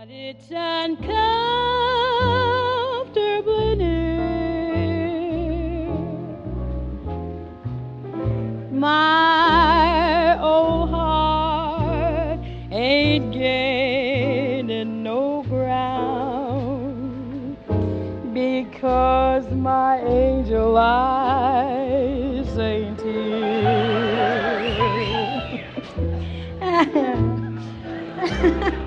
It's uncomfortably near. My old heart ain't gaining no ground because my angel eyes ain't here.